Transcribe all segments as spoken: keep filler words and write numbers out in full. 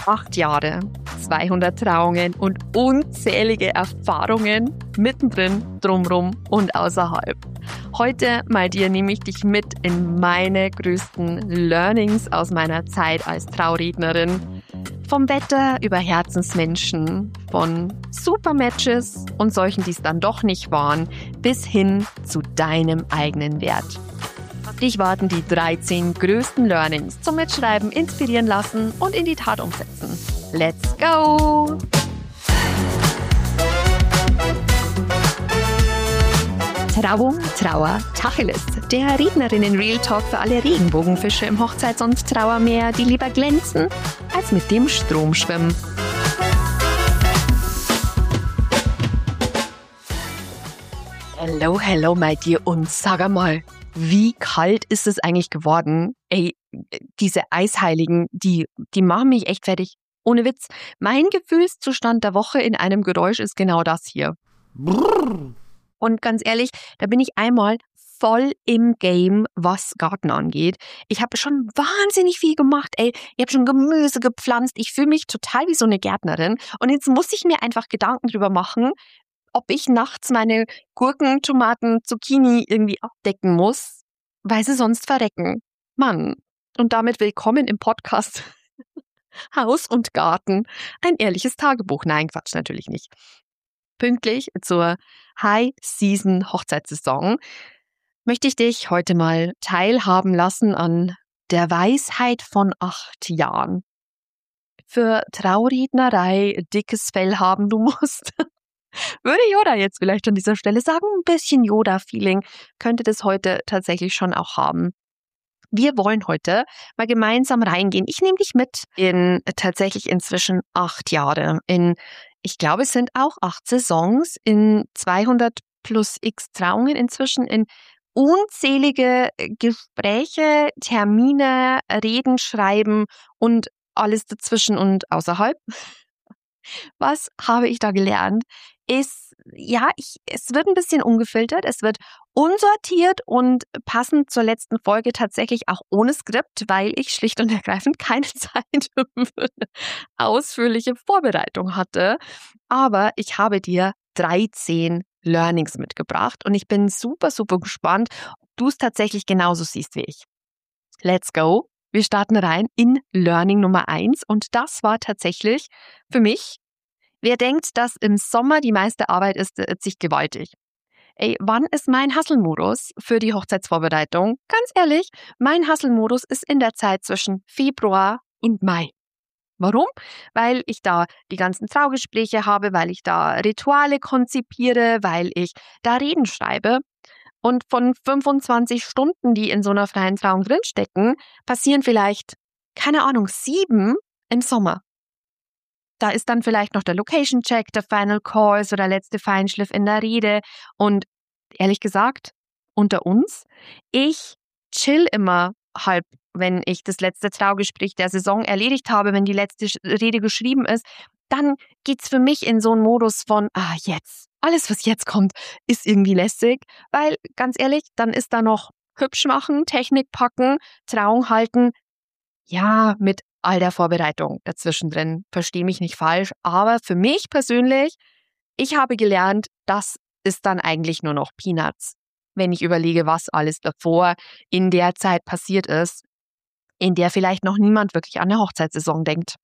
Acht Jahre, zweihundert Trauungen und unzählige Erfahrungen mittendrin, drumrum und außerhalb. Heute, my dear, nehme ich dich mit in meine größten Learnings aus meiner Zeit als Traurednerin. Vom Wetter über Herzensmenschen, von Supermatches und solchen, die es dann doch nicht waren, bis hin zu deinem eigenen Wert. Auf dich warten die dreizehn größten Learnings zum Mitschreiben, inspirieren lassen und in die Tat umsetzen. Let's go! Trauung, Trauer, Tacheles. Der Rednerinnen Real Talk für alle Regenbogenfische im Hochzeits- und Trauermeer, die lieber glänzen, als mit dem Strom schwimmen. Hello, hello, my dear. Und sag mal, wie kalt ist es eigentlich geworden? Ey, diese Eisheiligen, die, die machen mich echt fertig. Ohne Witz. Mein Gefühlszustand der Woche in einem Geräusch ist genau das hier. Brrr. Und ganz ehrlich, da bin ich einmal voll im Game, was Garten angeht. Ich habe schon wahnsinnig viel gemacht, ey. Ich habe schon Gemüse gepflanzt. Ich fühle mich total wie so eine Gärtnerin. Und jetzt muss ich mir einfach Gedanken drüber machen, ob ich nachts meine Gurken, Tomaten, Zucchini irgendwie abdecken muss, weil sie sonst verrecken. Mann. Und damit willkommen im Podcast Haus und Garten. Ein ehrliches Tagebuch. Nein, Quatsch, natürlich nicht. Pünktlich zur High-Season-Hochzeitssaison möchte ich dich heute mal teilhaben lassen an der Weisheit von acht Jahren. Für Traurednerei dickes Fell haben du musst, würde Yoda jetzt vielleicht an dieser Stelle sagen, ein bisschen Yoda-Feeling könnte das heute tatsächlich schon auch haben. Wir wollen heute mal gemeinsam reingehen. Ich nehme dich mit in tatsächlich inzwischen acht Jahre, in ich glaube, es sind auch acht Saisons, in zweihundert plus x Trauungen inzwischen, in unzählige Gespräche, Termine, Reden, Schreiben und alles dazwischen und außerhalb. Was habe ich da gelernt? Ist, ja, ich, es wird ein bisschen ungefiltert, es wird unsortiert und passend zur letzten Folge tatsächlich auch ohne Skript, weil ich schlicht und ergreifend keine Zeit für eine ausführliche Vorbereitung hatte. Aber ich habe dir dreizehn Learnings mitgebracht und ich bin super, super gespannt, ob du es tatsächlich genauso siehst wie ich. Let's go! Wir starten rein in Learning Nummer eins und das war tatsächlich für mich: Wer denkt, dass im Sommer die meiste Arbeit ist, irrt sich gewaltig. Ey, wann ist mein Hustle-Modus für die Hochzeitsvorbereitung? Ganz ehrlich, mein Hustle-Modus ist in der Zeit zwischen Februar und Mai. Warum? Weil ich da die ganzen Traugespräche habe, weil ich da Rituale konzipiere, weil ich da Reden schreibe. Und von fünfundzwanzig Stunden, die in so einer freien Trauung drinstecken, passieren vielleicht, keine Ahnung, sieben im Sommer. Da ist dann vielleicht noch der Location-Check, der Final Call, so der letzte Feinschliff in der Rede. Und ehrlich gesagt, unter uns, ich chill immer halb, wenn ich das letzte Traugespräch der Saison erledigt habe, wenn die letzte Rede geschrieben ist. Dann geht's für mich in so einen Modus von, ah, jetzt, alles, was jetzt kommt, ist irgendwie lästig. Weil, ganz ehrlich, dann ist da noch hübsch machen, Technik packen, Trauung halten. Ja, mit all der Vorbereitung dazwischen drin, verstehe mich nicht falsch, aber für mich persönlich, ich habe gelernt, das ist dann eigentlich nur noch Peanuts, wenn ich überlege, was alles davor in der Zeit passiert ist, in der vielleicht noch niemand wirklich an eine Hochzeitssaison denkt.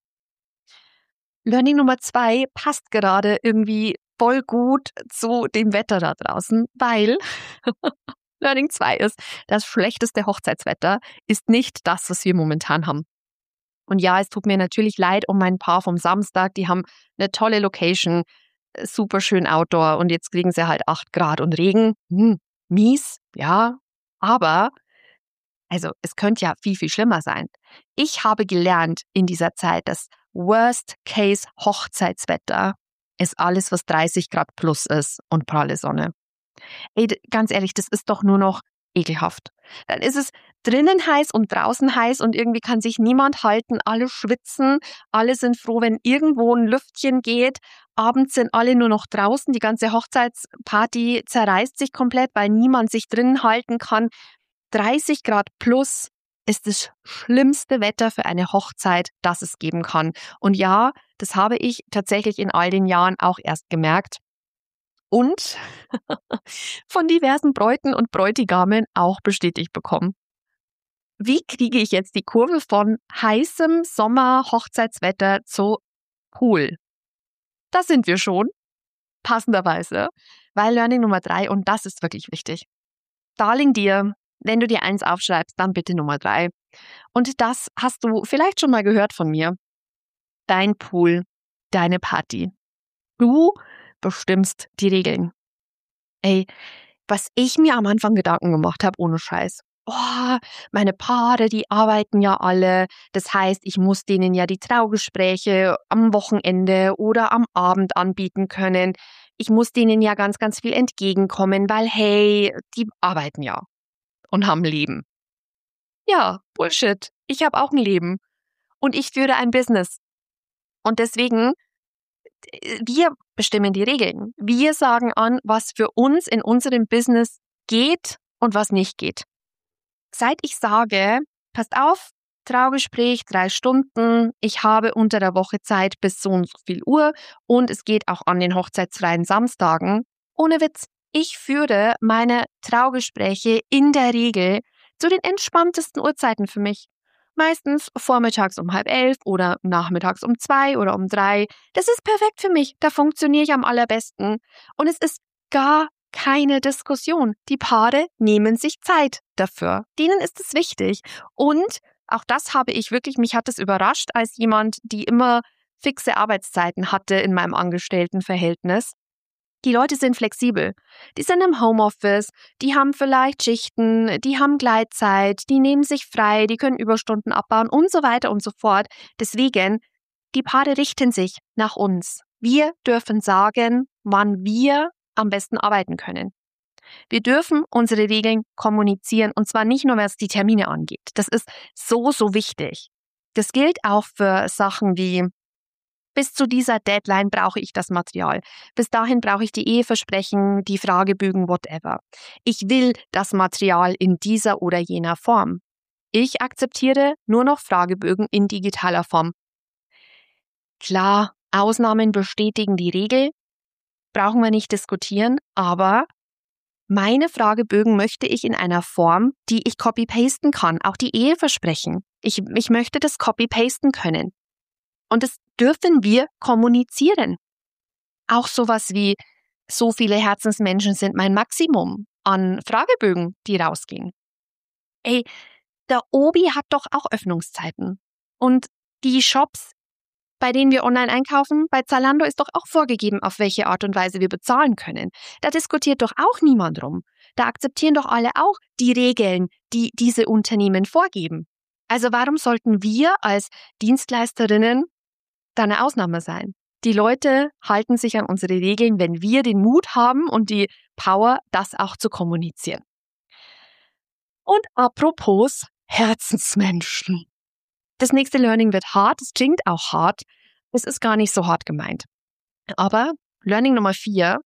Learning Nummer zwei passt gerade irgendwie voll gut zu dem Wetter da draußen, weil Learning zwei ist, das schlechteste Hochzeitswetter ist nicht das, was wir momentan haben. Und ja, es tut mir natürlich leid um mein Paar vom Samstag. Die haben eine tolle Location, super schön Outdoor und jetzt kriegen sie halt acht Grad und Regen. Hm, mies, ja, aber also es könnte ja viel, viel schlimmer sein. Ich habe gelernt in dieser Zeit, das Worst-Case-Hochzeitswetter ist alles, was dreißig Grad plus ist und pralle Sonne. Ey, ganz ehrlich, das ist doch nur noch ekelhaft. Dann ist es drinnen heiß und draußen heiß und irgendwie kann sich niemand halten. Alle schwitzen, alle sind froh, wenn irgendwo ein Lüftchen geht. Abends sind alle nur noch draußen. Die ganze Hochzeitsparty zerreißt sich komplett, weil niemand sich drinnen halten kann. dreißig Grad plus ist das schlimmste Wetter für eine Hochzeit, das es geben kann. Und ja, das habe ich tatsächlich in all den Jahren auch erst gemerkt. Und von diversen Bräuten und Bräutigamen auch bestätigt bekommen. Wie kriege ich jetzt die Kurve von heißem Sommer-Hochzeitswetter zu cool? Da sind wir schon, passenderweise, weil Learning Nummer drei, und das ist wirklich wichtig. Darling dir, wenn du dir eins aufschreibst, dann bitte Nummer drei. Und das hast du vielleicht schon mal gehört von mir. Dein Pool, deine Party. Du bestimmst die Regeln. Ey, was ich mir am Anfang Gedanken gemacht habe, ohne Scheiß. Oh, meine Paare, die arbeiten ja alle. Das heißt, ich muss denen ja die Traugespräche am Wochenende oder am Abend anbieten können. Ich muss denen ja ganz, ganz viel entgegenkommen, weil hey, die arbeiten ja und haben ein Leben. Ja, Bullshit. Ich habe auch ein Leben und ich führe ein Business. Und deswegen, wir bestimmen die Regeln. Wir sagen an, was für uns in unserem Business geht und was nicht geht. Seit ich sage, passt auf, Traugespräch, drei Stunden, ich habe unter der Woche Zeit bis so und so viel Uhr und es geht auch an den hochzeitsfreien Samstagen. Ohne Witz, ich führe meine Traugespräche in der Regel zu den entspanntesten Uhrzeiten für mich. Meistens vormittags um halb elf oder nachmittags um zwei oder um drei. Das ist perfekt für mich, da funktioniere ich am allerbesten. Und es ist gar keine Diskussion. Die Paare nehmen sich Zeit dafür. Denen ist es wichtig. Und auch das habe ich wirklich, mich hat es überrascht, als jemand, die immer fixe Arbeitszeiten hatte in meinem Angestelltenverhältnis. Die Leute sind flexibel. Die sind im Homeoffice, die haben vielleicht Schichten, die haben Gleitzeit, die nehmen sich frei, die können Überstunden abbauen und so weiter und so fort. Deswegen, die Paare richten sich nach uns. Wir dürfen sagen, wann wir am besten arbeiten können. Wir dürfen unsere Regeln kommunizieren und zwar nicht nur, was die Termine angeht. Das ist so, so wichtig. Das gilt auch für Sachen wie, bis zu dieser Deadline brauche ich das Material. Bis dahin brauche ich die Eheversprechen, die Fragebögen, whatever. Ich will das Material in dieser oder jener Form. Ich akzeptiere nur noch Fragebögen in digitaler Form. Klar, Ausnahmen bestätigen die Regel, brauchen wir nicht diskutieren, aber meine Fragebögen möchte ich in einer Form, die ich copy-pasten kann, auch die Eheversprechen. Ich, ich möchte das copy-pasten können. Und das dürfen wir kommunizieren. Auch sowas wie, so viele Herzensmenschen sind mein Maximum an Fragebögen, die rausgehen. Ey, der Obi hat doch auch Öffnungszeiten. Und die Shops, bei denen wir online einkaufen, bei Zalando ist doch auch vorgegeben, auf welche Art und Weise wir bezahlen können. Da diskutiert doch auch niemand drum. Da akzeptieren doch alle auch die Regeln, die diese Unternehmen vorgeben. Also warum sollten wir als Dienstleisterinnen da eine Ausnahme sein? Die Leute halten sich an unsere Regeln, wenn wir den Mut haben und die Power, das auch zu kommunizieren. Und apropos Herzensmenschen. Das nächste Learning wird hart, es klingt auch hart, es ist gar nicht so hart gemeint. Aber Learning Nummer vier,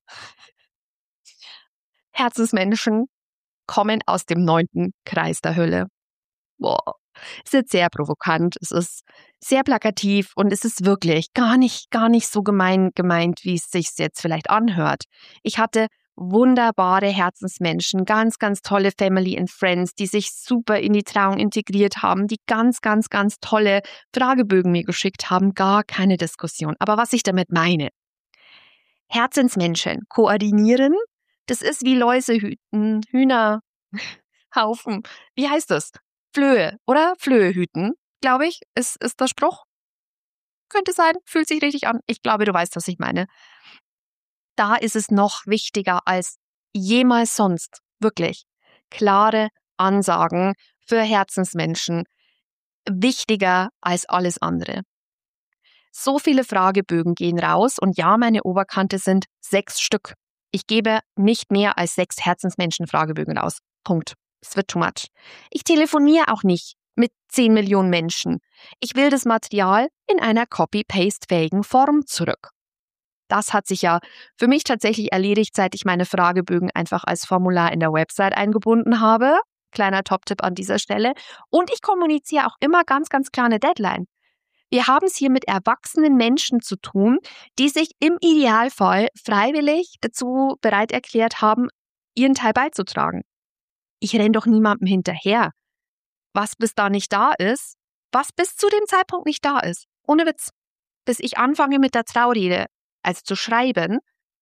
Herzensmenschen kommen aus dem neunten Kreis der Hölle. Boah, es ist sehr provokant, es ist sehr plakativ und es ist wirklich gar nicht, gar nicht so gemein gemeint, wie es sich jetzt vielleicht anhört. Ich hatte wunderbare Herzensmenschen, ganz, ganz tolle Family and Friends, die sich super in die Trauung integriert haben, die ganz, ganz, ganz tolle Fragebögen mir geschickt haben, gar keine Diskussion. Aber was ich damit meine, Herzensmenschen koordinieren, das ist wie Läuse hüten, Hühnerhaufen, wie heißt das? Flöhe, oder? Flöhe hüten, glaube ich, ist, ist der Spruch. Könnte sein, fühlt sich richtig an. Ich glaube, du weißt, was ich meine. Da ist es noch wichtiger als jemals sonst, wirklich, klare Ansagen für Herzensmenschen, wichtiger als alles andere. So viele Fragebögen gehen raus und ja, meine Oberkante sind sechs Stück. Ich gebe nicht mehr als sechs Herzensmenschen-Fragebögen raus. Punkt. Es wird too much. Ich telefoniere auch nicht mit zehn Millionen Menschen. Ich will das Material in einer Copy-Paste-fähigen Form zurück. Das hat sich ja für mich tatsächlich erledigt, seit ich meine Fragebögen einfach als Formular in der Website eingebunden habe. Kleiner Top-Tipp an dieser Stelle. Und ich kommuniziere auch immer ganz, ganz klar eine Deadline. Wir haben es hier mit erwachsenen Menschen zu tun, die sich im Idealfall freiwillig dazu bereit erklärt haben, ihren Teil beizutragen. Ich renne doch niemandem hinterher. Was bis da nicht da ist, was bis zu dem Zeitpunkt nicht da ist. Ohne Witz. Bis ich anfange mit der Traurede, also zu schreiben,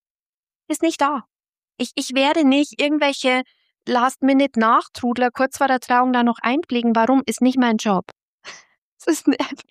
ist nicht da. Ich, ich werde nicht irgendwelche Last-Minute-Nachtrudler kurz vor der Trauung da noch einpflegen. Warum? Ist nicht mein Job. Es, ist,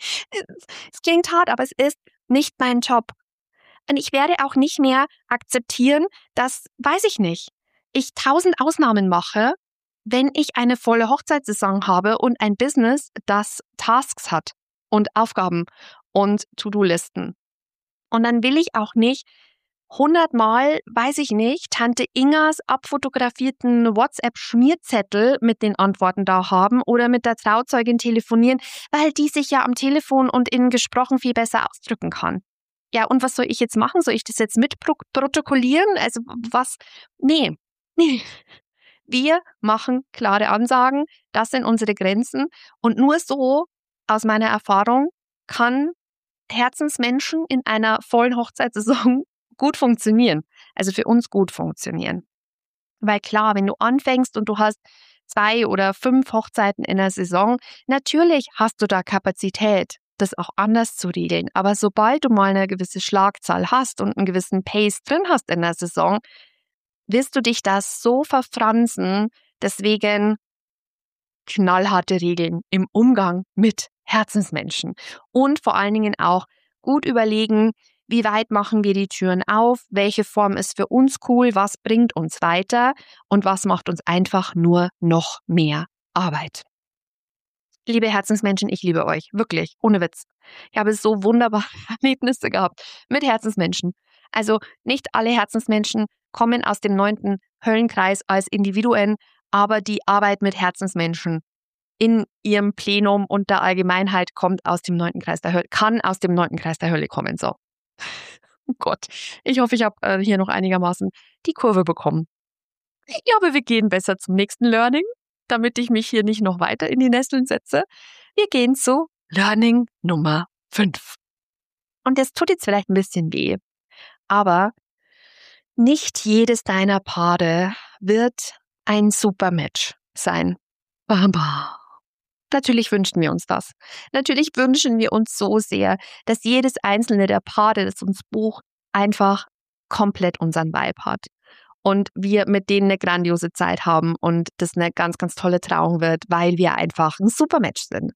es klingt hart, aber es ist nicht mein Job. Und ich werde auch nicht mehr akzeptieren, dass, weiß ich nicht, ich tausend Ausnahmen mache, wenn ich eine volle Hochzeitssaison habe und ein Business, das Tasks hat und Aufgaben und To-Do-Listen. Und dann will ich auch nicht hundertmal, weiß ich nicht, Tante Ingas abfotografierten WhatsApp-Schmierzettel mit den Antworten da haben oder mit der Trauzeugin telefonieren, weil die sich ja am Telefon und in gesprochen viel besser ausdrücken kann. Ja, und was soll ich jetzt machen? Soll ich das jetzt mitprotokollieren? Also was? Nee, nee. Wir machen klare Ansagen, das sind unsere Grenzen und nur so, aus meiner Erfahrung, kann Herzensmenschen in einer vollen Hochzeitssaison gut funktionieren, also für uns gut funktionieren. Weil klar, wenn du anfängst und du hast zwei oder fünf Hochzeiten in der Saison, natürlich hast du da Kapazität, das auch anders zu regeln. Aber sobald du mal eine gewisse Schlagzahl hast und einen gewissen Pace drin hast in der Saison, wirst du dich da so verfransen. Deswegen knallharte Regeln im Umgang mit Herzensmenschen. Und vor allen Dingen auch gut überlegen, wie weit machen wir die Türen auf, welche Form ist für uns cool, was bringt uns weiter und was macht uns einfach nur noch mehr Arbeit. Liebe Herzensmenschen, ich liebe euch, wirklich, ohne Witz. Ich habe so wunderbare Erlebnisse gehabt mit Herzensmenschen. Also nicht alle Herzensmenschen kommen aus dem neunten Höllenkreis als Individuen, aber die Arbeit mit Herzensmenschen in ihrem Plenum und der Allgemeinheit kommt aus dem neunten Kreis der Hölle, kann aus dem neunten Kreis der Hölle kommen. So. Oh Gott, ich hoffe, ich habe äh, hier noch einigermaßen die Kurve bekommen. Ich glaube, wir gehen besser zum nächsten Learning, damit ich mich hier nicht noch weiter in die Nesseln setze. Wir gehen zu Learning Nummer fünf. Und das tut jetzt vielleicht ein bisschen weh, aber nicht jedes deiner Paare wird ein super Match sein. Baba. Natürlich wünschen wir uns das. Natürlich wünschen wir uns so sehr, dass jedes einzelne der Paare, das uns bucht, einfach komplett unseren Vibe hat. Und wir mit denen eine grandiose Zeit haben und das eine ganz, ganz tolle Trauung wird, weil wir einfach ein super Match sind.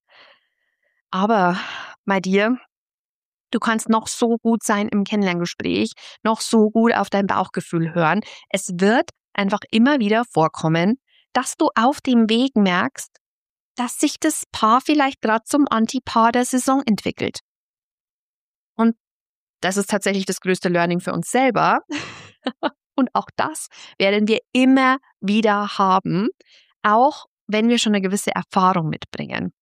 Aber bei dir, du kannst noch so gut sein im Kennenlerngespräch, noch so gut auf dein Bauchgefühl hören. Es wird einfach immer wieder vorkommen, dass du auf dem Weg merkst, dass sich das Paar vielleicht gerade zum Antipaar der Saison entwickelt. Und das ist tatsächlich das größte Learning für uns selber. Und auch das werden wir immer wieder haben, auch wenn wir schon eine gewisse Erfahrung mitbringen.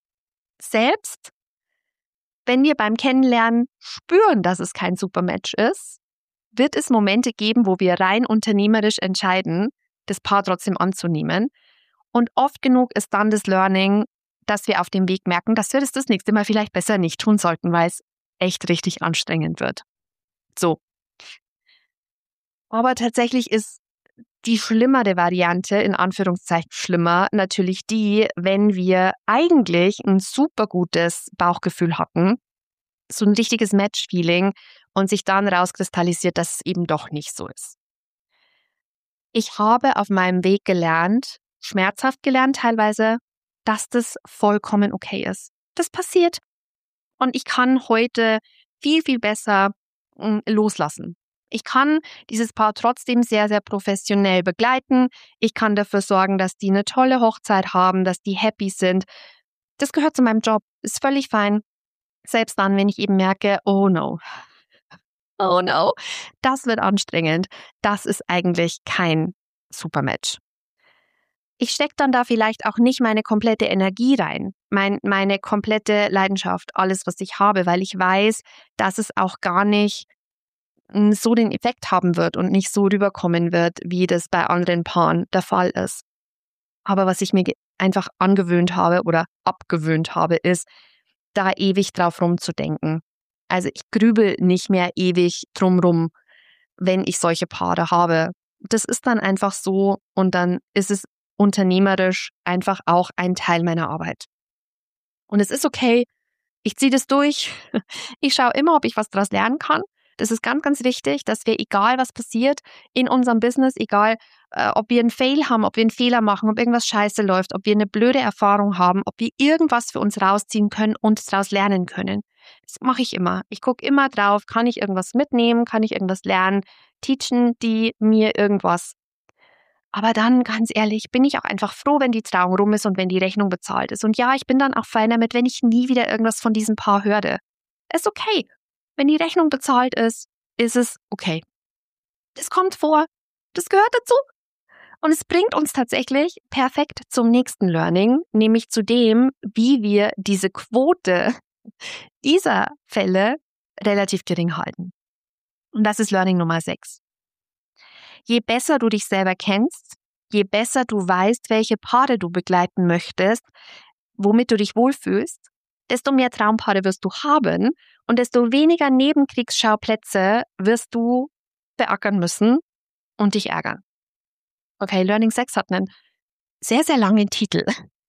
Selbst wenn wir beim Kennenlernen spüren, dass es kein Supermatch ist, wird es Momente geben, wo wir rein unternehmerisch entscheiden, das Paar trotzdem anzunehmen. Und oft genug ist dann das Learning, dass wir auf dem Weg merken, dass wir das das nächste Mal vielleicht besser nicht tun sollten, weil es echt richtig anstrengend wird. So. Aber tatsächlich ist die schlimmere Variante, in Anführungszeichen schlimmer, natürlich die, wenn wir eigentlich ein super gutes Bauchgefühl hatten, so ein richtiges Match-Feeling und sich dann rauskristallisiert, dass es eben doch nicht so ist. Ich habe auf meinem Weg gelernt, schmerzhaft gelernt teilweise, dass das vollkommen okay ist. Das passiert. Und ich kann heute viel, viel besser mh, loslassen. Ich kann dieses Paar trotzdem sehr, sehr professionell begleiten. Ich kann dafür sorgen, dass die eine tolle Hochzeit haben, dass die happy sind. Das gehört zu meinem Job. Ist völlig fein. Selbst dann, wenn ich eben merke, oh no, oh no, das wird anstrengend. Das ist eigentlich kein Supermatch. Ich stecke dann da vielleicht auch nicht meine komplette Energie rein, mein, meine komplette Leidenschaft, alles, was ich habe, weil ich weiß, dass es auch gar nicht so den Effekt haben wird und nicht so rüberkommen wird, wie das bei anderen Paaren der Fall ist. Aber was ich mir ge- einfach angewöhnt habe oder abgewöhnt habe, ist, da ewig drauf rumzudenken. Also ich grübel nicht mehr ewig drumrum, wenn ich solche Paare habe. Das ist dann einfach so und dann ist es unternehmerisch einfach auch ein Teil meiner Arbeit. Und es ist okay, ich ziehe das durch. Ich schaue immer, ob ich was daraus lernen kann. Das ist ganz, ganz wichtig, dass wir, egal was passiert in unserem Business, egal äh, ob wir einen Fail haben, ob wir einen Fehler machen, ob irgendwas scheiße läuft, ob wir eine blöde Erfahrung haben, ob wir irgendwas für uns rausziehen können und daraus lernen können. Das mache ich immer. Ich gucke immer drauf, kann ich irgendwas mitnehmen, kann ich irgendwas lernen, teachen die mir irgendwas. Aber dann, ganz ehrlich, bin ich auch einfach froh, wenn die Trauung rum ist und wenn die Rechnung bezahlt ist. Und ja, ich bin dann auch fein damit, wenn ich nie wieder irgendwas von diesem Paar höre. Ist okay. Wenn die Rechnung bezahlt ist, ist es okay. Das kommt vor. Das gehört dazu. Und es bringt uns tatsächlich perfekt zum nächsten Learning, nämlich zu dem, wie wir diese Quote dieser Fälle relativ gering halten. Und das ist Learning Nummer sechs. Je besser du dich selber kennst, je besser du weißt, welche Paare du begleiten möchtest, womit du dich wohlfühlst, desto mehr Traumpaare wirst du haben und desto weniger Nebenkriegsschauplätze wirst du beackern müssen und dich ärgern. Okay, Learning sechs hat einen sehr, sehr langen Titel.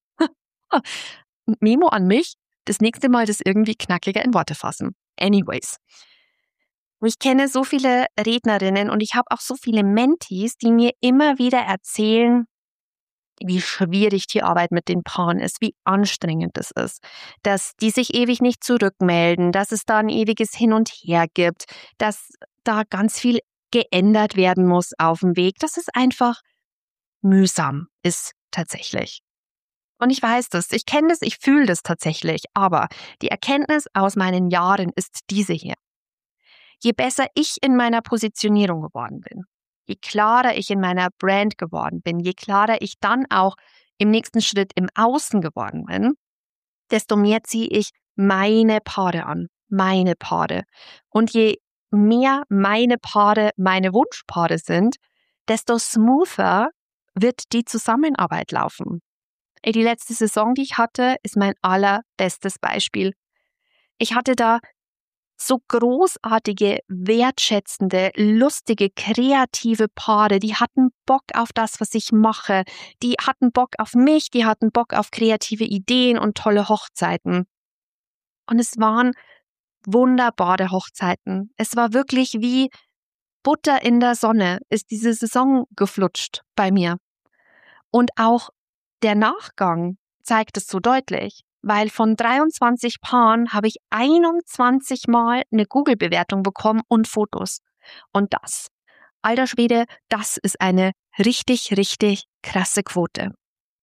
Memo an mich, das nächste Mal das irgendwie knackiger in Worte fassen. Anyways. Ich kenne so viele Rednerinnen und ich habe auch so viele Mentees, die mir immer wieder erzählen, wie schwierig die Arbeit mit den Paaren ist, wie anstrengend es ist, dass die sich ewig nicht zurückmelden, dass es da ein ewiges Hin und Her gibt, dass da ganz viel geändert werden muss auf dem Weg, dass es einfach mühsam ist tatsächlich. Und ich weiß das, ich kenne das, ich fühle das tatsächlich, aber die Erkenntnis aus meinen Jahren ist diese hier. Je besser ich in meiner Positionierung geworden bin, je klarer ich in meiner Brand geworden bin, je klarer ich dann auch im nächsten Schritt im Außen geworden bin, desto mehr ziehe ich meine Paare an, meine Paare. Und je mehr meine Paare meine Wunschpaare sind, desto smoother wird die Zusammenarbeit laufen. Die letzte Saison, die ich hatte, ist mein allerbestes Beispiel. Ich hatte da so großartige, wertschätzende, lustige, kreative Paare, die hatten Bock auf das, was ich mache. Die hatten Bock auf mich, die hatten Bock auf kreative Ideen und tolle Hochzeiten. Und es waren wunderbare Hochzeiten. Es war wirklich wie Butter in der Sonne, ist diese Saison geflutscht bei mir. Und auch der Nachgang zeigt es so deutlich. Weil von dreiundzwanzig Paaren habe ich einundzwanzig Mal eine Google-Bewertung bekommen und Fotos. Und das, alter Schwede, das ist eine richtig, richtig krasse Quote.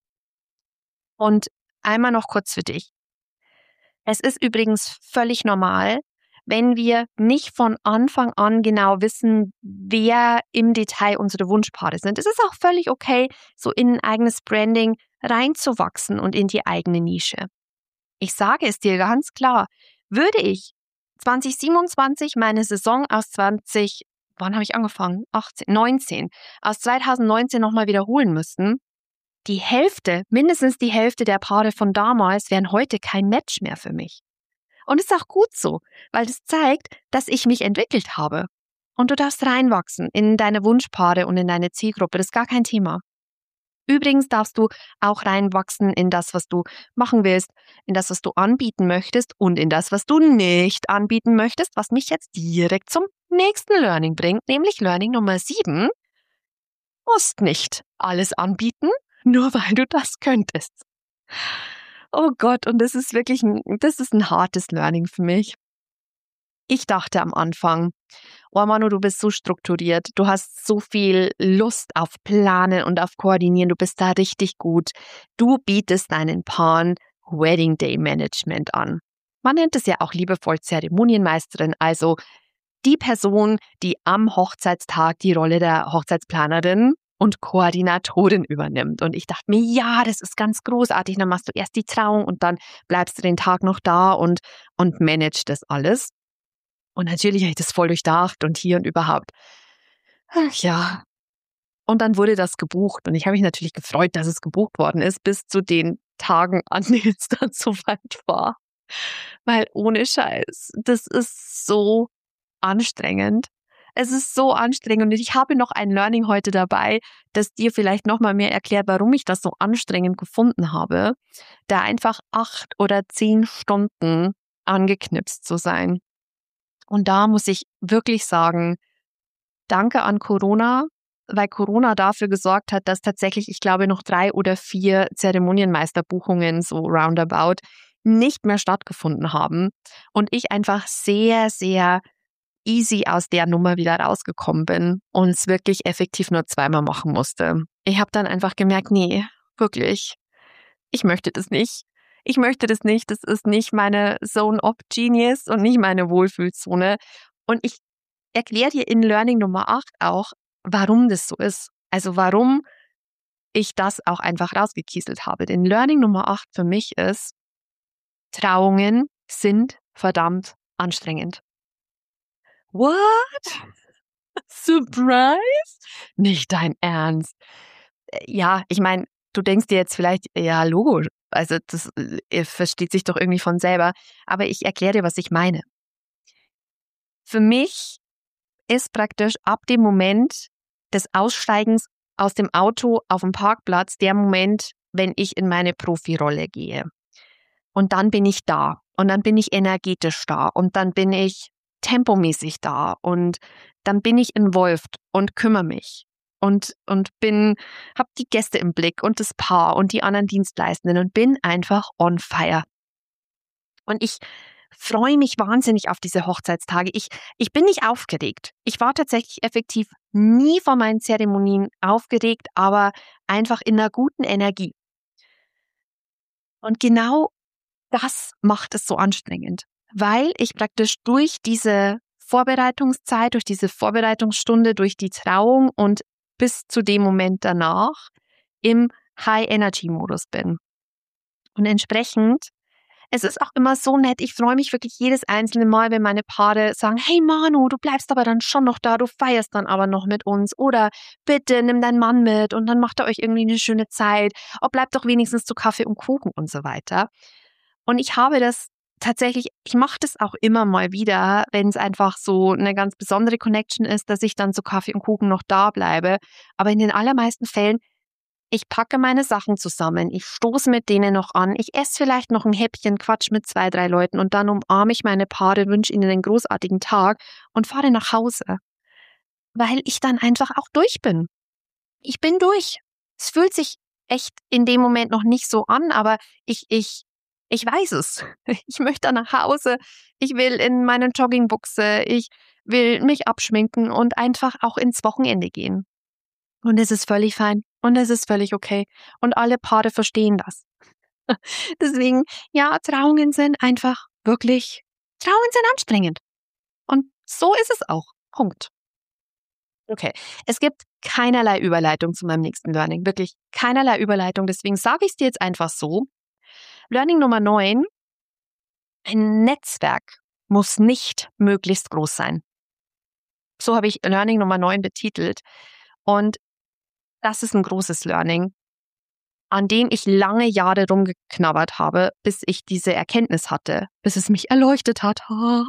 Und einmal noch kurz für dich. Es ist übrigens völlig normal, wenn wir nicht von Anfang an genau wissen, wer im Detail unsere Wunschpaare sind. Es ist auch völlig okay, so in ein eigenes Branding reinzuwachsen und in die eigene Nische. Ich sage es dir ganz klar, würde ich zwanzig siebenundzwanzig meine Saison aus zwanzig, wann habe ich angefangen? achtzehn, neunzehn, aus zweitausendneunzehn nochmal wiederholen müssen, die Hälfte, mindestens die Hälfte der Paare von damals wären heute kein Match mehr für mich. Und ist auch gut so, weil das zeigt, dass ich mich entwickelt habe. Und du darfst reinwachsen in deine Wunschpaare und in deine Zielgruppe, das ist gar kein Thema. Übrigens darfst du auch reinwachsen in das, was du machen willst, in das, was du anbieten möchtest und in das, was du nicht anbieten möchtest, was mich jetzt direkt zum nächsten Learning bringt, nämlich Learning Nummer sieben. Du musst nicht alles anbieten, nur weil du das könntest. Oh Gott, und das ist wirklich ein, das ist ein hartes Learning für mich. Ich dachte am Anfang, oh Manu, du bist so strukturiert, du hast so viel Lust auf Planen und auf Koordinieren, du bist da richtig gut. Du bietest deinen Paaren Wedding Day Management an. Man nennt es ja auch liebevoll Zeremonienmeisterin, also die Person, die am Hochzeitstag die Rolle der Hochzeitsplanerin und Koordinatorin übernimmt. Und ich dachte mir, ja, das ist ganz großartig, dann machst du erst die Trauung und dann bleibst du den Tag noch da und, und managst das alles. Und natürlich habe ich das voll durchdacht und hier und überhaupt. Ach ja, Und dann wurde das gebucht und ich habe mich natürlich gefreut, dass es gebucht worden ist, bis zu den Tagen, an denen es dann so weit war. Weil ohne Scheiß, das ist so anstrengend. Es ist so anstrengend und ich habe noch ein Learning heute dabei, das dir vielleicht noch mal mehr erklärt, warum ich das so anstrengend gefunden habe, da einfach acht oder zehn Stunden angeknipst zu sein. Und da muss ich wirklich sagen, danke an Corona, weil Corona dafür gesorgt hat, dass tatsächlich, ich glaube, noch drei oder vier Zeremonienmeisterbuchungen so roundabout nicht mehr stattgefunden haben und ich einfach sehr, sehr easy aus der Nummer wieder rausgekommen bin und es wirklich effektiv nur zweimal machen musste. Ich habe dann einfach gemerkt, nee, wirklich, ich möchte das nicht. Ich möchte das nicht. Das ist nicht meine Zone of Genius und nicht meine Wohlfühlzone. Und ich erkläre dir in Learning Nummer acht auch, warum das so ist. Also warum ich das auch einfach rausgekieselt habe. Denn Learning Nummer acht für mich ist, Trauungen sind verdammt anstrengend. What? Surprise? Nicht dein Ernst. Äh, Ja, ich meine, du denkst dir jetzt vielleicht, ja, logisch, also das äh, versteht sich doch irgendwie von selber, aber ich erkläre dir, was ich meine. Für mich ist praktisch ab dem Moment des Aussteigens aus dem Auto auf dem Parkplatz der Moment, wenn ich in meine Profirolle gehe. Und dann bin ich da und dann bin ich energetisch da und dann bin ich tempomäßig da und dann bin ich involved und kümmere mich und, und bin, habe die Gäste im Blick und das Paar und die anderen Dienstleistenden und bin einfach on fire. Und ich freue mich wahnsinnig auf diese Hochzeitstage. Ich, ich bin nicht aufgeregt. Ich war tatsächlich effektiv nie vor meinen Zeremonien aufgeregt, aber einfach in einer guten Energie. Und genau das macht es so anstrengend, weil ich praktisch durch diese Vorbereitungszeit, durch diese Vorbereitungsstunde, durch die Trauung und bis zu dem Moment danach im High-Energy-Modus bin. Und entsprechend, es ist auch immer so nett, ich freue mich wirklich jedes einzelne Mal, wenn meine Paare sagen, hey Manu, du bleibst aber dann schon noch da, du feierst dann aber noch mit uns oder bitte nimm deinen Mann mit und dann macht ihr euch irgendwie eine schöne Zeit, oh, bleibt doch wenigstens zu Kaffee und Kuchen und so weiter. Und ich habe das tatsächlich, ich mache das auch immer mal wieder, wenn es einfach so eine ganz besondere Connection ist, dass ich dann zu Kaffee und Kuchen noch da bleibe. Aber in den allermeisten Fällen, ich packe meine Sachen zusammen, ich stoße mit denen noch an, ich esse vielleicht noch ein Häppchen, quatsch mit zwei, drei Leuten und dann umarme ich meine Paare, wünsche ihnen einen großartigen Tag und fahre nach Hause, weil ich dann einfach auch durch bin. Ich bin durch. Es fühlt sich echt in dem Moment noch nicht so an, aber ich, ich, ich weiß es. Ich möchte nach Hause. Ich will in meine Joggingbuchse. Ich will mich abschminken und einfach auch ins Wochenende gehen. Und es ist völlig fein. Und es ist völlig okay. Und alle Paare verstehen das. Deswegen, ja, Trauungen sind einfach wirklich, Trauungen sind anstrengend. Und so ist es auch. Punkt. Okay, es gibt keinerlei Überleitung zu meinem nächsten Learning, wirklich keinerlei Überleitung, deswegen sage ich es dir jetzt einfach so. Learning Nummer neun, ein Netzwerk muss nicht möglichst groß sein. So habe ich Learning Nummer neun betitelt und das ist ein großes Learning, an dem ich lange Jahre rumgeknabbert habe, bis ich diese Erkenntnis hatte, bis es mich erleuchtet hat.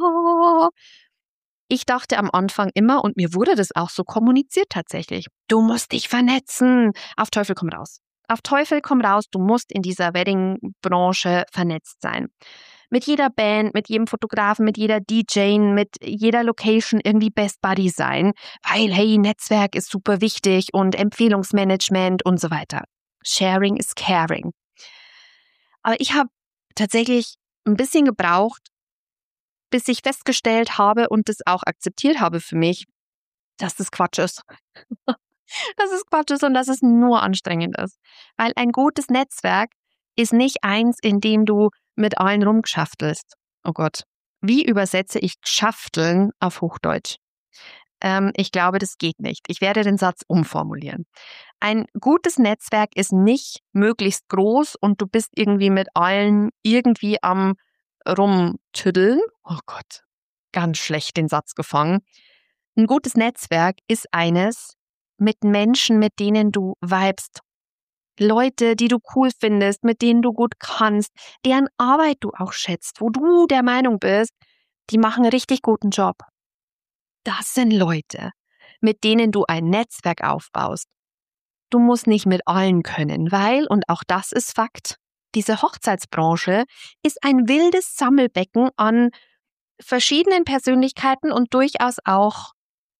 Ich dachte am Anfang immer, und mir wurde das auch so kommuniziert tatsächlich, du musst dich vernetzen. Auf Teufel komm raus. Auf Teufel komm raus, du musst in dieser Wedding-Branche vernetzt sein. Mit jeder Band, mit jedem Fotografen, mit jeder D J, mit jeder Location irgendwie Best Buddy sein, weil, hey, Netzwerk ist super wichtig und Empfehlungsmanagement und so weiter. Sharing is caring. Aber ich habe tatsächlich ein bisschen gebraucht, bis ich festgestellt habe und das auch akzeptiert habe für mich, dass das Quatsch ist. Dass es Quatsch ist und dass es nur anstrengend ist. Weil ein gutes Netzwerk ist nicht eins, in dem du mit allen rumgeschaftelst. Oh Gott. Wie übersetze ich Schafteln auf Hochdeutsch? Ähm, ich glaube, das geht nicht. Ich werde den Satz umformulieren. Ein gutes Netzwerk ist nicht möglichst groß und du bist irgendwie mit allen irgendwie am rumtüddeln. Oh Gott, ganz schlecht den Satz gefangen. Ein gutes Netzwerk ist eines, mit Menschen, mit denen du vibest. Leute, die du cool findest, mit denen du gut kannst, deren Arbeit du auch schätzt, wo du der Meinung bist, die machen einen richtig guten Job. Das sind Leute, mit denen du ein Netzwerk aufbaust. Du musst nicht mit allen können, weil, und auch das ist Fakt, diese Hochzeitsbranche ist ein wildes Sammelbecken an verschiedenen Persönlichkeiten und durchaus auch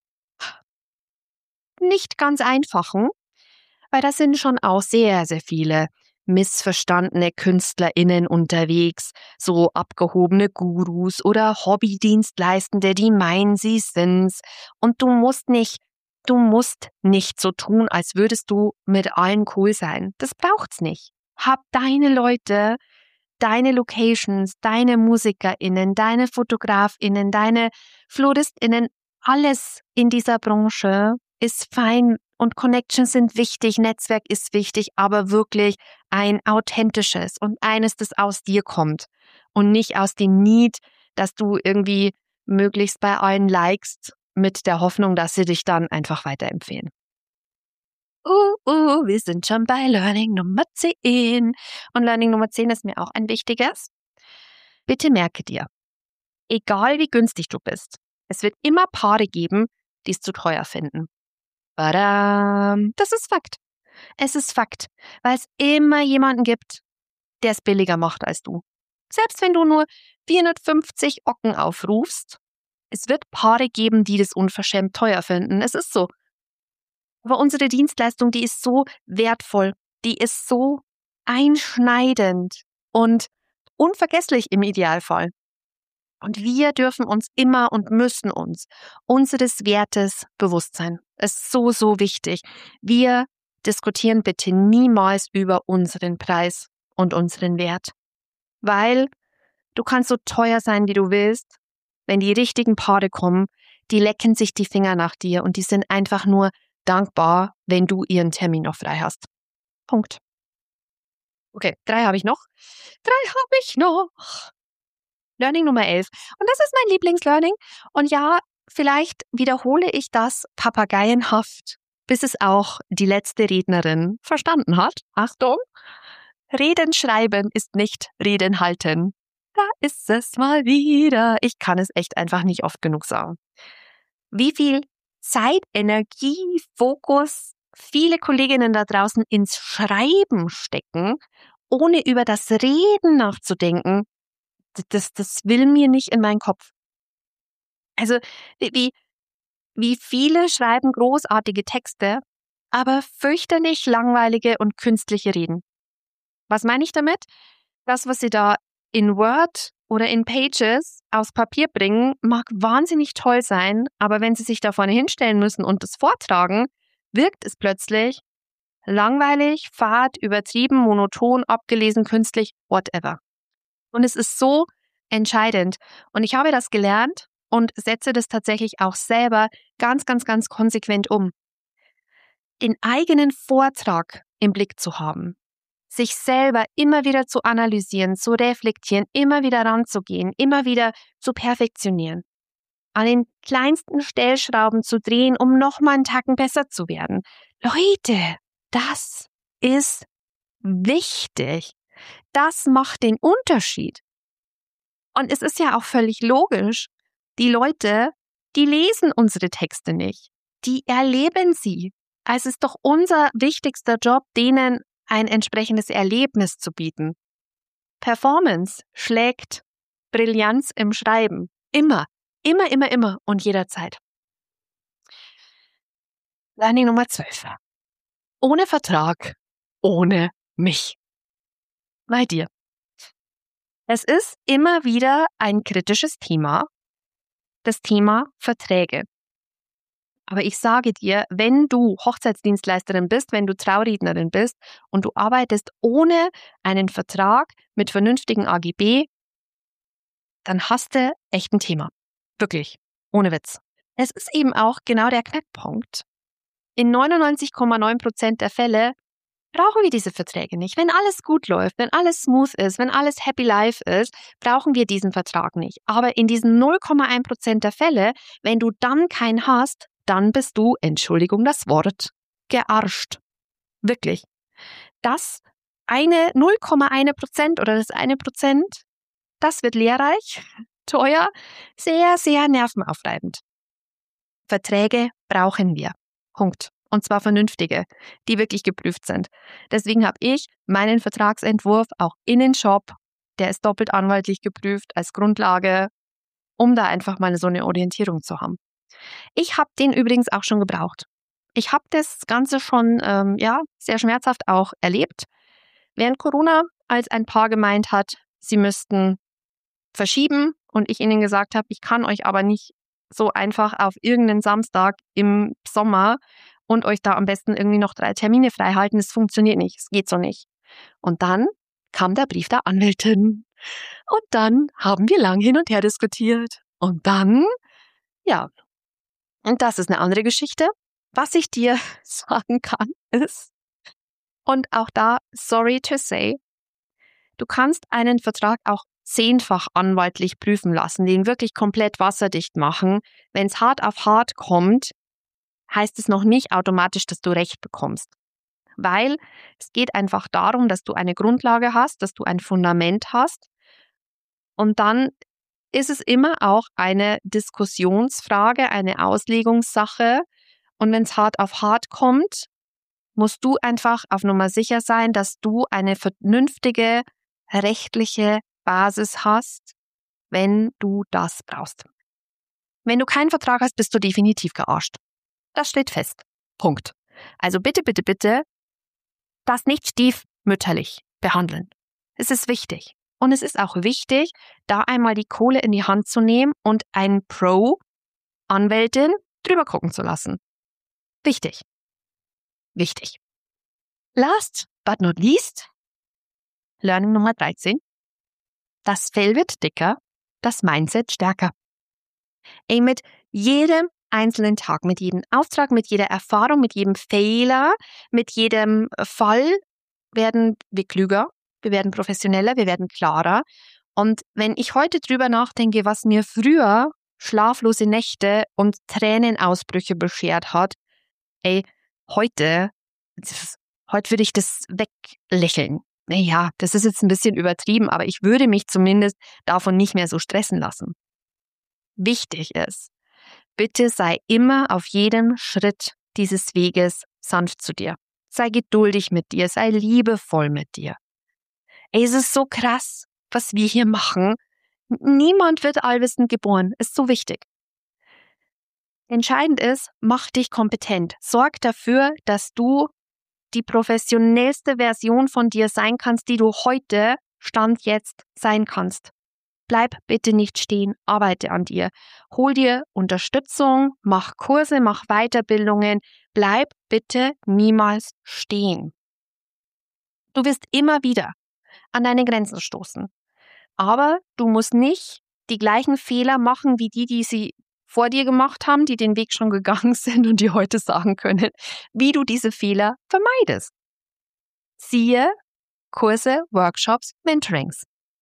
nicht ganz einfachen, weil da sind schon auch sehr, sehr viele missverstandene KünstlerInnen unterwegs, so abgehobene Gurus oder Hobbydienstleistende, die meinen, sie sind's. Und du musst nicht, du musst nicht so tun, als würdest du mit allen cool sein. Das braucht's nicht. Hab deine Leute, deine Locations, deine MusikerInnen, deine FotografInnen, deine FloristInnen, alles in dieser Branche ist fein und Connections sind wichtig, Netzwerk ist wichtig, aber wirklich ein authentisches und eines, das aus dir kommt und nicht aus dem Need, dass du irgendwie möglichst bei allen likest mit der Hoffnung, dass sie dich dann einfach weiterempfehlen. Uh, uh, wir sind schon bei Learning Nummer zehn. Und Learning Nummer zehn ist mir auch ein wichtiges. Bitte merke dir, egal wie günstig du bist, es wird immer Paare geben, die es zu teuer finden. Badam. Das ist Fakt. Es ist Fakt, weil es immer jemanden gibt, der es billiger macht als du. Selbst wenn du nur vierhundertfünfzig Ocken aufrufst, es wird Paare geben, die das unverschämt teuer finden. Es ist so. Aber unsere Dienstleistung, die ist so wertvoll, die ist so einschneidend und unvergesslich im Idealfall. Und wir dürfen uns immer und müssen uns unseres Wertes bewusst sein. Es ist so, so wichtig. Wir diskutieren bitte niemals über unseren Preis und unseren Wert. Weil du kannst so teuer sein, wie du willst. Wenn die richtigen Paare kommen, die lecken sich die Finger nach dir und die sind einfach nur dankbar, wenn du ihren Termin noch frei hast. Punkt. Okay, drei habe ich noch. Drei habe ich noch. Learning Nummer elf. Und das ist mein Lieblingslearning. Und ja, vielleicht wiederhole ich das papageienhaft, bis es auch die letzte Rednerin verstanden hat. Achtung! Reden schreiben ist nicht Reden halten. Da ist es mal wieder. Ich kann es echt einfach nicht oft genug sagen. Wie viel Zeit, Energie, Fokus viele Kolleginnen da draußen ins Schreiben stecken, ohne über das Reden nachzudenken, das, das will mir nicht in meinen Kopf. Also wie, wie viele schreiben großartige Texte, aber fürchterlich langweilige und künstliche Reden. Was meine ich damit? Das, was sie da in Word oder in Pages aus Papier bringen, mag wahnsinnig toll sein, aber wenn sie sich da vorne hinstellen müssen und das vortragen, wirkt es plötzlich langweilig, fad, übertrieben, monoton, abgelesen, künstlich, whatever. Und es ist so entscheidend. Und ich habe das gelernt und setze das tatsächlich auch selber ganz, ganz, ganz konsequent um. Den eigenen Vortrag im Blick zu haben, sich selber immer wieder zu analysieren, zu reflektieren, immer wieder ranzugehen, immer wieder zu perfektionieren, an den kleinsten Stellschrauben zu drehen, um nochmal einen Tacken besser zu werden. Leute, das ist wichtig. Das macht den Unterschied. Und es ist ja auch völlig logisch, die Leute, die lesen unsere Texte nicht. Die erleben sie. Also es ist doch unser wichtigster Job, denen ein entsprechendes Erlebnis zu bieten. Performance schlägt Brillanz im Schreiben. Immer, immer, immer, immer und jederzeit. Learning Nummer zwölf. Ohne Vertrag, ohne mich. Bei dir. Es ist immer wieder ein kritisches Thema, das Thema Verträge. Aber ich sage dir, wenn du Hochzeitsdienstleisterin bist, wenn du Traurednerin bist und du arbeitest ohne einen Vertrag mit vernünftigen A G B, dann hast du echt ein Thema. Wirklich. Ohne Witz. Es ist eben auch genau der Knackpunkt. In neunundneunzig Komma neun Prozent der Fälle brauchen wir diese Verträge nicht. Wenn alles gut läuft, wenn alles smooth ist, wenn alles happy life ist, brauchen wir diesen Vertrag nicht. Aber in diesen null Komma eins Prozent der Fälle, wenn du dann keinen hast, dann bist du, Entschuldigung das Wort, gearscht. Wirklich. Das eine null Komma eins Prozent oder das eine Prozent, das wird lehrreich, teuer, sehr, sehr nervenaufreibend. Verträge brauchen wir. Punkt. Und zwar vernünftige, die wirklich geprüft sind. Deswegen habe ich meinen Vertragsentwurf auch in den Shop, der ist doppelt anwaltlich geprüft als Grundlage, um da einfach mal so eine Orientierung zu haben. Ich habe den übrigens auch schon gebraucht. Ich habe das Ganze schon ähm, ja, sehr schmerzhaft auch erlebt. Während Corona, als ein Paar gemeint hat, sie müssten verschieben und ich ihnen gesagt habe, ich kann euch aber nicht so einfach auf irgendeinen Samstag im Sommer und euch da am besten irgendwie noch drei Termine frei halten. Das funktioniert nicht, es geht so nicht. Und dann kam der Brief der Anwältin. Und dann haben wir lang hin und her diskutiert. Und dann, ja, und das ist eine andere Geschichte. Was ich dir sagen kann, ist, und auch da, sorry to say, du kannst einen Vertrag auch zehnfach anwaltlich prüfen lassen, den wirklich komplett wasserdicht machen. Wenn es hart auf hart kommt, heißt es noch nicht automatisch, dass du Recht bekommst. Weil es geht einfach darum, dass du eine Grundlage hast, dass du ein Fundament hast. Und dann ist es immer auch eine Diskussionsfrage, eine Auslegungssache. Und wenn es hart auf hart kommt, musst du einfach auf Nummer sicher sein, dass du eine vernünftige rechtliche Basis hast, wenn du das brauchst. Wenn du keinen Vertrag hast, bist du definitiv gearscht. Das steht fest. Punkt. Also bitte, bitte, bitte, das nicht stiefmütterlich behandeln. Es ist wichtig. Und es ist auch wichtig, da einmal die Kohle in die Hand zu nehmen und einen Pro-Anwältin drüber gucken zu lassen. Wichtig. Wichtig. Last but not least, Learning Nummer dreizehn. Das Fell wird dicker, das Mindset stärker. Ey, mit jedem einzelnen Tag, mit jedem Auftrag, mit jeder Erfahrung, mit jedem Fehler, mit jedem Fall werden wir klüger, wir werden professioneller, wir werden klarer. Und wenn ich heute drüber nachdenke, was mir früher schlaflose Nächte und Tränenausbrüche beschert hat, ey, heute, heute würde ich das weglächeln. Naja, das ist jetzt ein bisschen übertrieben, aber ich würde mich zumindest davon nicht mehr so stressen lassen. Wichtig ist, bitte sei immer auf jedem Schritt dieses Weges sanft zu dir. Sei geduldig mit dir, sei liebevoll mit dir. Ey, es ist so krass, was wir hier machen. Niemand wird allwissend geboren, ist so wichtig. Entscheidend ist, mach dich kompetent. Sorg dafür, dass du die professionellste Version von dir sein kannst, die du heute, Stand jetzt, sein kannst. Bleib bitte nicht stehen, arbeite an dir. Hol dir Unterstützung, mach Kurse, mach Weiterbildungen. Bleib bitte niemals stehen. Du wirst immer wieder an deine Grenzen stoßen. Aber du musst nicht die gleichen Fehler machen wie die, die sie vor dir gemacht haben, die den Weg schon gegangen sind und die heute sagen können, wie du diese Fehler vermeidest. Siehe Kurse, Workshops, Mentorings.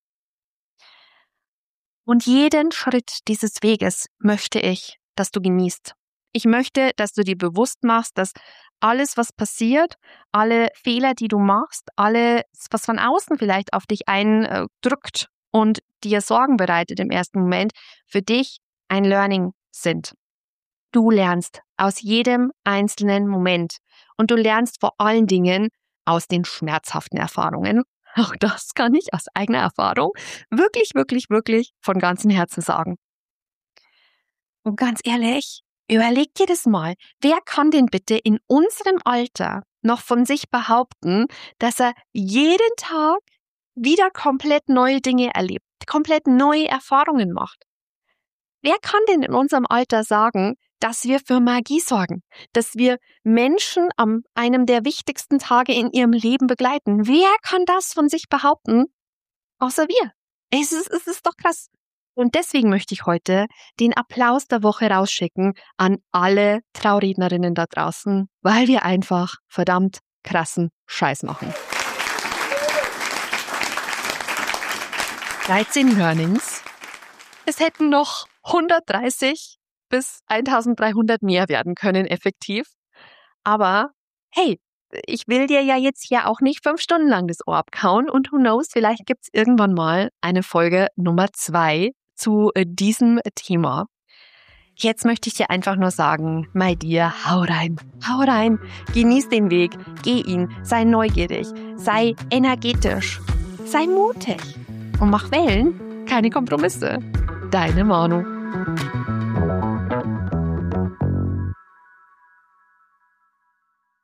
Und jeden Schritt dieses Weges möchte ich, dass du genießt. Ich möchte, dass du dir bewusst machst, dass alles, was passiert, alle Fehler, die du machst, alles, was von außen vielleicht auf dich eindrückt und dir Sorgen bereitet im ersten Moment, für dich ein Learning sind. Du lernst aus jedem einzelnen Moment und du lernst vor allen Dingen aus den schmerzhaften Erfahrungen. Auch das kann ich aus eigener Erfahrung wirklich, wirklich, wirklich von ganzem Herzen sagen. Und ganz ehrlich, überleg dir das mal, wer kann denn bitte in unserem Alter noch von sich behaupten, dass er jeden Tag wieder komplett neue Dinge erlebt, komplett neue Erfahrungen macht? Wer kann denn in unserem Alter sagen, dass wir für Magie sorgen, dass wir Menschen an einem der wichtigsten Tage in ihrem Leben begleiten? Wer kann das von sich behaupten, außer wir? Es ist, es ist doch krass. Und deswegen möchte ich heute den Applaus der Woche rausschicken an alle Traurednerinnen da draußen, weil wir einfach verdammt krassen Scheiß machen. dreizehn Learnings. Es hätten noch hundertdreißig bis eintausenddreihundert mehr werden können effektiv. Aber hey, ich will dir ja jetzt hier auch nicht fünf Stunden lang das Ohr abkauen und who knows, vielleicht gibt es irgendwann mal eine Folge Nummer zwei zu äh, diesem Thema. Jetzt möchte ich dir einfach nur sagen, my dear, hau rein, hau rein, genieß den Weg, geh ihn, sei neugierig, sei energetisch, sei mutig und mach Wellen, keine Kompromisse. Deine Manu.